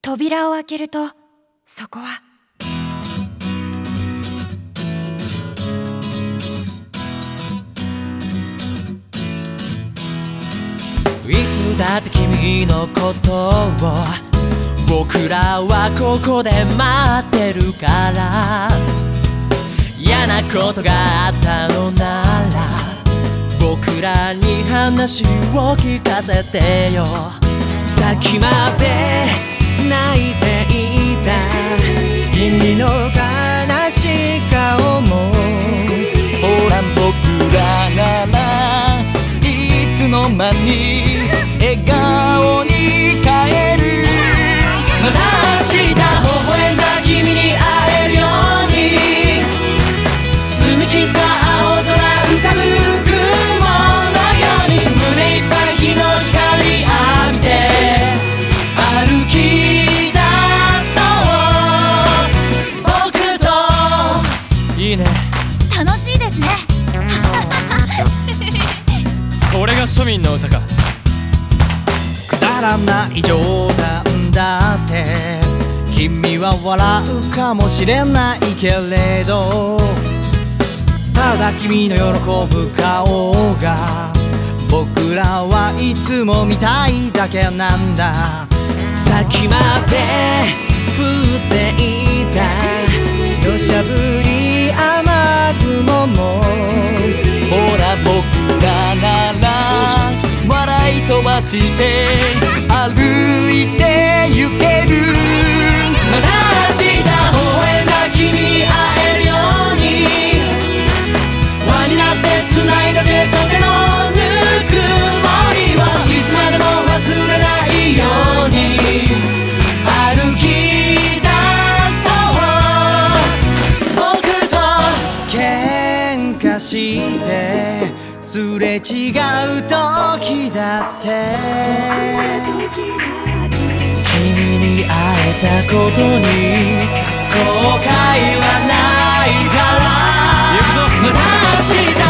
扉を開けると、そこはいつだって君のことを僕らはここで待ってるから、嫌なことがあったのなら僕らに話を聞かせてよ。さっきまで泣いていた君の悲しい顔も、ほら僕らならいつの間に笑顔に変える。また明日微笑んだ君に会えるように、澄み切った青空浮かぶ雲のように、胸いっぱい日の光浴びて歩き出そう僕と。いいね、 楽しいですね。 これが庶民の歌か。くだらない冗談だって君は笑うかもしれないけれど、ただ君の喜ぶ顔が僕らはいつも見たいだけなんだ。さっきまで降っていた土砂降り雨雲も、ほら僕らなら笑い飛ばして歩いて行ける。また明日微笑んだ君に会えるように、輪になって繋いだ手と手のぬくもりをいつまでも忘れないように歩き出そう僕と。喧嘩してすれ違う時だって君に会えたことに後悔はないから。また明日